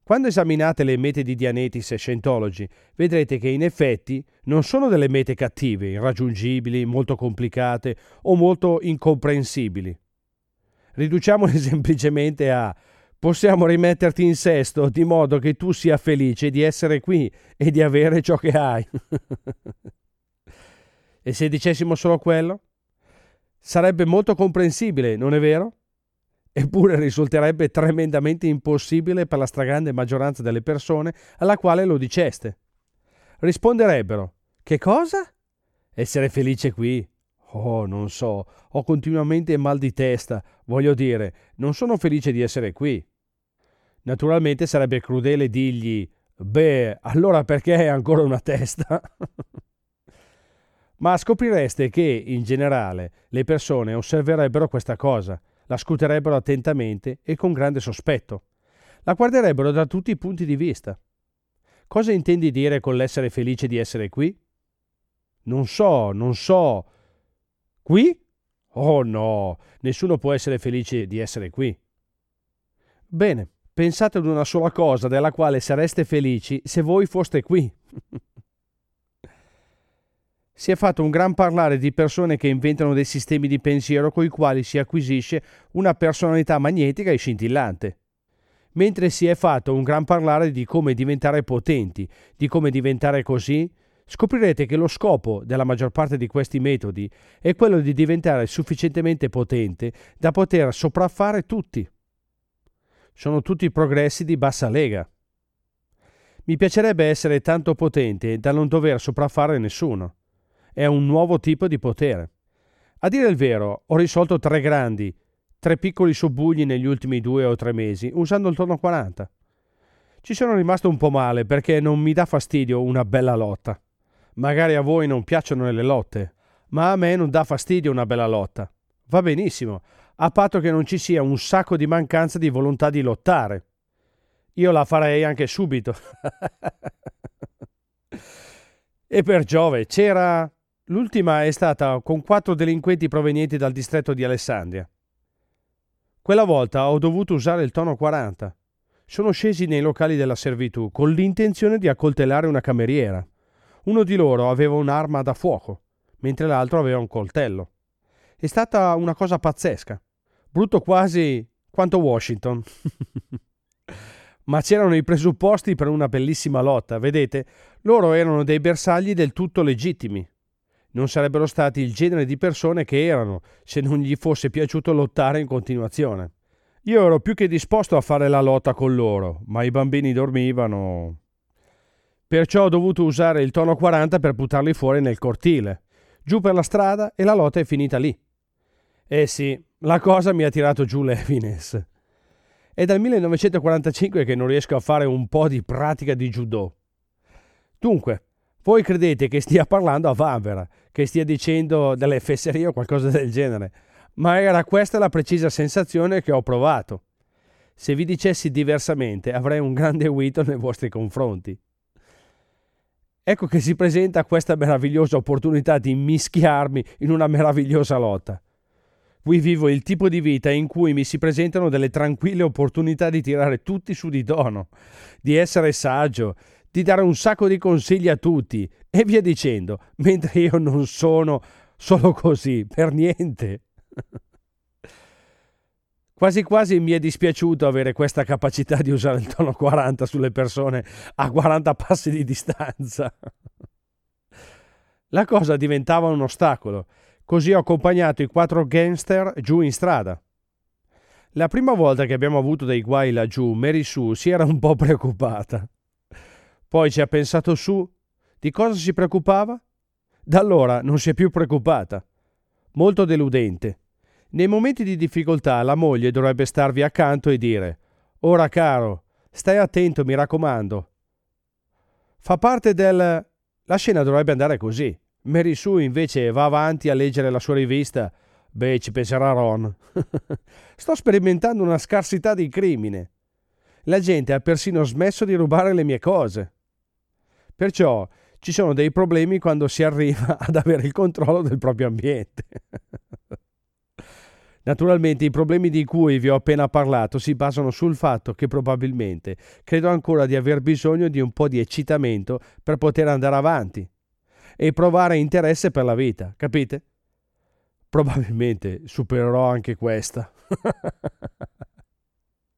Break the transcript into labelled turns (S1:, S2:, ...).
S1: Quando esaminate le mete di Dianetis e Scientology, vedrete che in effetti non sono delle mete cattive, irraggiungibili, molto complicate o molto incomprensibili. Riduciamole semplicemente a: possiamo rimetterti in sesto di modo che tu sia felice di essere qui e di avere ciò che hai. E se dicessimo solo quello? Sarebbe molto comprensibile, non è vero? Eppure risulterebbe tremendamente impossibile per la stragrande maggioranza delle persone alla quale lo diceste. Risponderebbero: che cosa? Essere felice qui? Oh, non so, ho continuamente mal di testa, voglio dire, non sono felice di essere qui. Naturalmente sarebbe crudele dirgli: beh, allora perché hai ancora una testa? Ma scoprireste che, in generale, le persone osserverebbero questa cosa, la scruterebbero attentamente e con grande sospetto. La guarderebbero da tutti i punti di vista. Cosa intendi dire con l'essere felice di essere qui? Non so. Qui? Oh no, nessuno può essere felice di essere qui. Bene, pensate ad una sola cosa della quale sareste felici se voi foste qui. Si è fatto un gran parlare di persone che inventano dei sistemi di pensiero coi quali si acquisisce una personalità magnetica e scintillante. Mentre si è fatto un gran parlare di come diventare potenti, di come diventare così, scoprirete che lo scopo della maggior parte di questi metodi è quello di diventare sufficientemente potente da poter sopraffare tutti. Sono tutti progressi di bassa lega. Mi piacerebbe essere tanto potente da non dover sopraffare nessuno. È un nuovo tipo di potere. A dire il vero, ho risolto 3 piccoli sobbugli negli ultimi 2 o 3 mesi usando il tono 40. Ci sono rimasto un po' male perché non mi dà fastidio una bella lotta. Magari a voi non piacciono le lotte, ma a me non dà fastidio una bella lotta. Va benissimo, a patto che non ci sia un sacco di mancanza di volontà di lottare. Io la farei anche subito. E per Giove, c'era... L'ultima è stata con 4 delinquenti provenienti dal distretto di Alessandria. Quella volta ho dovuto usare il tono 40. Sono scesi nei locali della servitù con l'intenzione di accoltellare una cameriera. Uno di loro aveva un'arma da fuoco, mentre l'altro aveva un coltello. È stata una cosa pazzesca. Brutto quasi quanto Washington. Ma c'erano i presupposti per una bellissima lotta, vedete? Loro erano dei bersagli del tutto legittimi. Non sarebbero stati il genere di persone che erano se non gli fosse piaciuto lottare in continuazione. Io ero più che disposto a fare la lotta con loro, ma i bambini dormivano. Perciò ho dovuto usare il tono 40 per buttarli fuori nel cortile, giù per la strada, e la lotta è finita lì. Eh sì, la cosa mi ha tirato giù l'happiness. È dal 1945 che non riesco a fare un po' di pratica di judo. Dunque, voi credete che stia parlando a vanvera, che stia dicendo delle fesserie o qualcosa del genere, ma era questa la precisa sensazione che ho provato. Se vi dicessi diversamente avrei un grande guito nei vostri confronti. Ecco che si presenta questa meravigliosa opportunità di mischiarmi in una meravigliosa lotta. Qui vivo il tipo di vita in cui mi si presentano delle tranquille opportunità di tirare tutti su di tono, di essere saggio, di dare un sacco di consigli a tutti e via dicendo, mentre io non sono solo così, per niente. Quasi quasi mi è dispiaciuto avere questa capacità di usare il tono 40 sulle persone a 40 passi di distanza. La cosa diventava un ostacolo, così ho accompagnato i 4 gangster giù in strada. La prima volta che abbiamo avuto dei guai laggiù, Mary Sue si era un po' preoccupata. Poi ci ha pensato su. Di cosa si preoccupava? Da allora non si è più preoccupata. Molto deludente. Nei momenti di difficoltà la moglie dovrebbe starvi accanto e dire: ora caro, stai attento, mi raccomando. Fa parte del... La scena dovrebbe andare così. Mary Sue invece va avanti a leggere la sua rivista. Beh, ci penserà Ron. Sto sperimentando una scarsità di crimine. La gente ha persino smesso di rubare le mie cose. Perciò ci sono dei problemi quando si arriva ad avere il controllo del proprio ambiente. Naturalmente i problemi di cui vi ho appena parlato si basano sul fatto che probabilmente credo ancora di aver bisogno di un po' di eccitamento per poter andare avanti e provare interesse per la vita, capite? Probabilmente supererò anche questa.